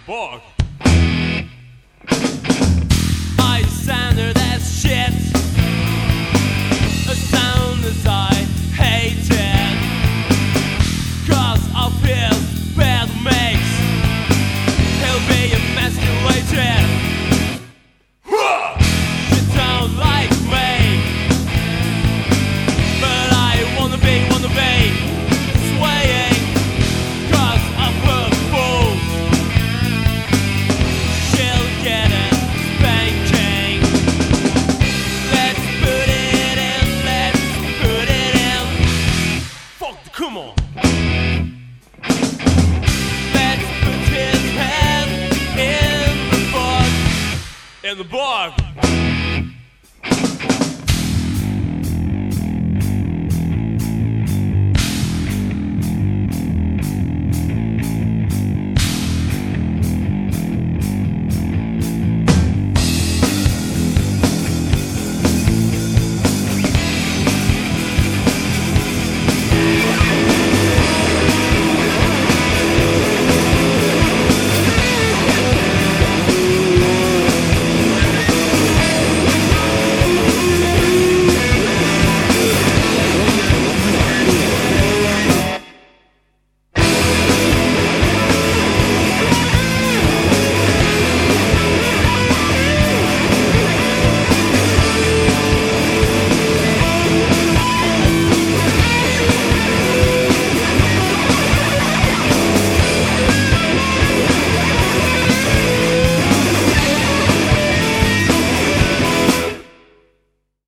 Borg. I sounded as shit, a sound as I hated, 'cause of his bad mates. He'll be emasculated. You don't like me, but I wanna be swaying 'cause of her fools. She'll get a spanking. Let's put it in. Fuck, come on. Let's put his head in the Borg.